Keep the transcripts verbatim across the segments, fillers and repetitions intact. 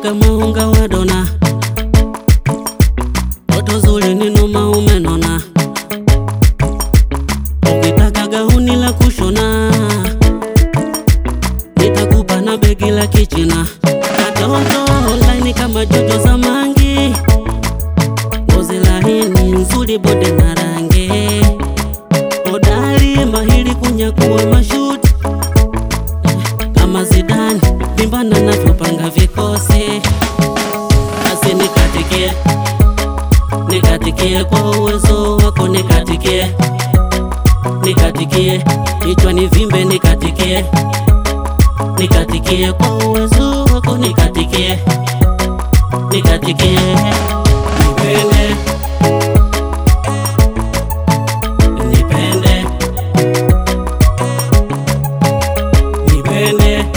kama unga wa dona, toto zuri ninoma umenona. Ukitaka gauni la kushona, nitakupa na begi la kichina. Katoto laini kama jojo za mangi, ngozi laini nzuri bode na rangi. Hodari mahiri kunyakuwa mashuti, kama Zidane bimbana na tupanga vikosi. Asi nikatikie, nikatikie kwa uwezo wako, nikatikie, nikatikie kichwa ni vimbe, nikatikie, nikatikie kwa uwezo wako, nikatikie, nikatikie. Nipende, nipende, nipende,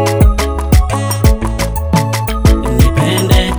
nipende.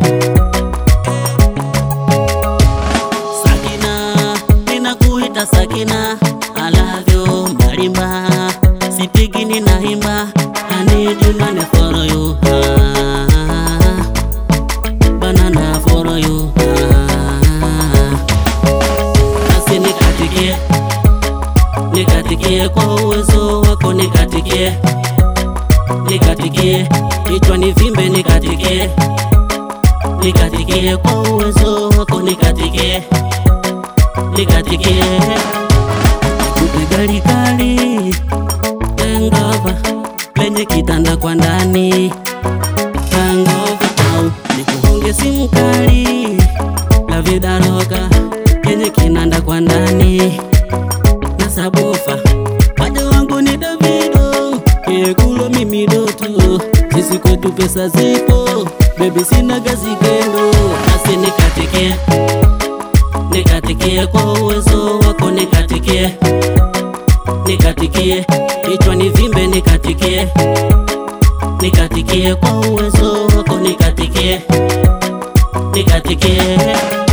Sakina, ninakuita Sakina, I love you marimba, sipigi ninaimba, I need you man for you, ah, banana for you, ah. Asi nikatikie, nikatikie kwa uwezo wako, nikatikie, nikatikie kichwa ni vimbe, nikatikie, nikatikie kwa uwezo wako, nikatikie, nikatikie. Nikupe gari kali Hangover lenye kitanda kwa ndani, Hangover au nikuhonge simu kali la vida roka yenye kinanda kwa ndani na sabufa. Waja wangu ni Davido, kekulo mimi doto, sisi kwetu pesa zipo, baby sina gazi kendo. Asi nikatikie, nikatikie kwa uwezo wako, nikatikie, nikatikie kichwa ni vimbe, nikatikie, nikatikie kwa uwezo wako, nikatikie, nikatikie.